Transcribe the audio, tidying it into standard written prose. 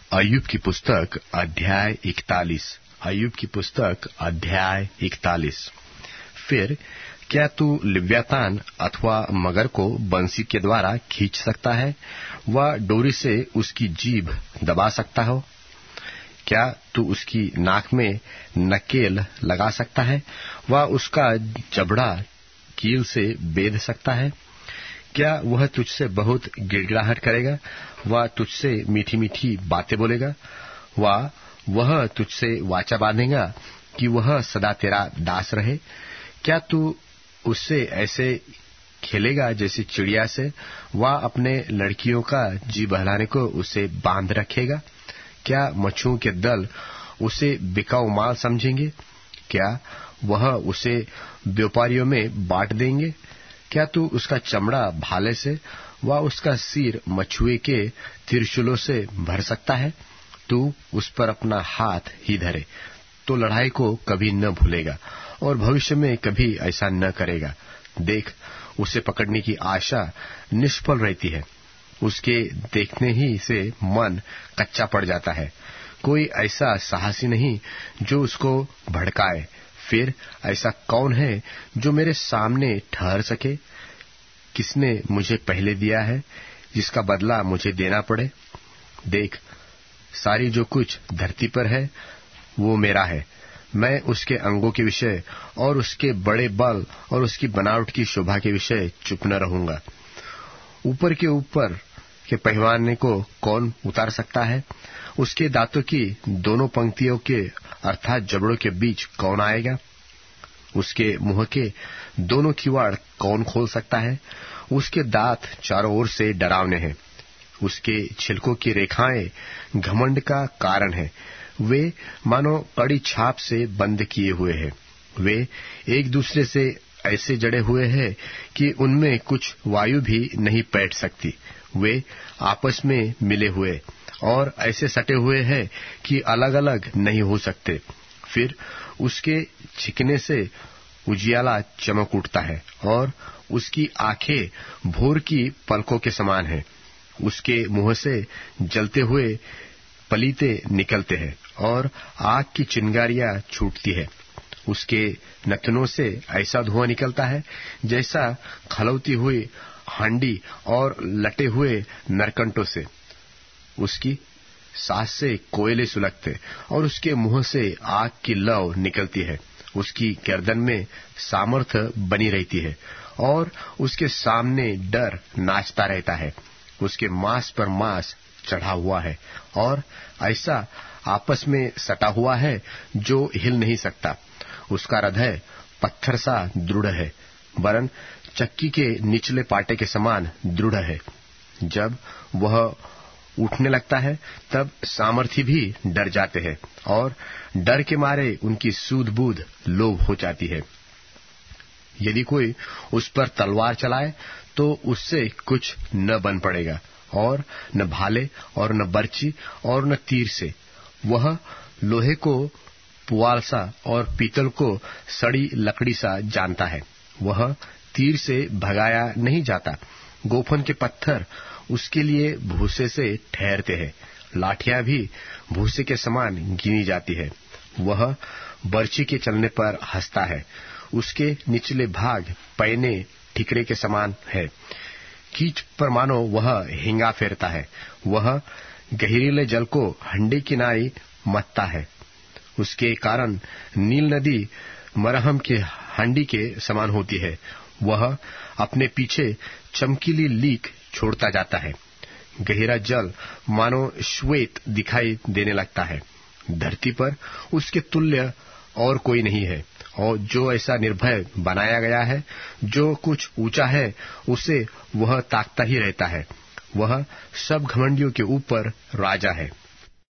अय्यूब की पुस्तक अध्याय 41। अय्यूब की पुस्तक अध्याय 41। फिर क्या तू लिव्यातान अथवा मगर को बंसी के द्वारा खींच सकता है व डोरी से उसकी जीभ दबा सकता हो? क्या तू उसकी नाक में नकेल लगा सकता है व उसका जबड़ा कील से बेध सकता है? क्या वह तुझसे बहुत गिड़गिड़ाहट करेगा व तुझसे मीठी मीठी बातें बोलेगा व वह तुझसे वाचा बांधेगा कि वह सदा तेरा दास रहे? क्या तू उससे ऐसे खेलेगा जैसे चिड़िया से व अपने लड़कियों का जी बहलाने को उसे बांध रखेगा? क्या मच्छुओं के दल उसे बिकाऊ माल समझेंगे? क्या वह उसे व्यापारियों में बांट देंगे? क्या तू उसका चमड़ा भाले से व उसका सिर मछुए के त्रिशूलों से भर सकता है? तू उस पर अपना हाथ ही धरे तो लड़ाई को कभी न भूलेगा और भविष्य में कभी ऐसा न करेगा। देख, उसे पकड़ने की आशा निष्फल रहती है, उसके देखने ही से मन कच्चा पड़ जाता है। कोई ऐसा साहसी नहीं जो उसको भड़काए। फिर ऐसा कौन है जो मेरे सामने ठहर सके? किसने मुझे पहले दिया है जिसका बदला मुझे देना पड़े? देख, सारी जो कुछ धरती पर है वो मेरा है। मैं उसके अंगों के विषय और उसके बड़े बल और उसकी बनावट की शोभा के विषय चुप न रहूंगा। ऊपर के पहलवान को कौन उतार सकता है? उसके दांतों की दोनों पंक्तियों के अर्थात जबड़ों के बीच कौन आएगा? उसके मुंह के दोनों किवाड़ कौन खोल सकता है? उसके दांत चारों ओर से डरावने हैं। उसके छिलकों की रेखाएं घमंड का कारण है। वे मानो कड़ी छाप से बंद किए हुए हैं। वे एक दूसरे से ऐसे जड़े हुए हैं कि उनमें कुछ वायु भी नहीं बैठ सकती। वे आपस में मिले हुए और ऐसे सटे हुए हैं कि अलग अलग नहीं हो सकते। फिर उसके छिकने से उजियाला चमक उठता है और उसकी आंखें भोर की पलकों के समान हैं। उसके मुंह से जलते हुए पलीते निकलते हैं और आग की चिंगारियां छूटती है। उसके नथनों से ऐसा धुआं निकलता है जैसा खलौती हुई हांडी और लटे हुए नरकंटों से। उसकी सांस से कोयले सुलगते और उसके मुंह से आग की लौ निकलती है। उसकी गर्दन में सामर्थ्य बनी रहती है और उसके सामने डर नाचता रहता है। उसके मांस पर मांस चढ़ा हुआ है और ऐसा आपस में सटा हुआ है जो हिल नहीं सकता। उसका हृदय पत्थर सा दृढ़ है, वरन चक्की के निचले पाटे के समान दृढ़ है। जब वह उठने लगता है तब सामर्थी भी डर जाते हैं और डर के मारे उनकी सूध-बूध लोभ हो जाती है। यदि कोई उस पर तलवार चलाए तो उससे कुछ न बन पड़ेगा और न भाले और न बर्ची और न तीर से। वह लोहे को पुआल सा और पीतल को सड़ी लकड़ी सा जानता है। वह तीर से भगाया नहीं जाता। गोफन के पत्थर उसके लिए भूसे से ठहरते हैं। लाठियां भी भूसे के समान गिनी जाती है। वह बर्ची के चलने पर हंसता है। उसके निचले भाग पैने ठिकरे के समान है। कीच पर मानो वह हिंगा फेरता है। वह गहरीले जल को हंडी किनारे मथता है। उसके कारण नील नदी मरहम के हांडी के समान होती है। वह अपने पीछे चमकीली लीक छोड़ता जाता है। गहरा जल मानो श्वेत दिखाई देने लगता है। धरती पर उसके तुल्य और कोई नहीं है और जो ऐसा निर्भय बनाया गया है, जो कुछ ऊंचा है उसे वह ताकता ही रहता है। वह सब घमंडियों के ऊपर राजा है।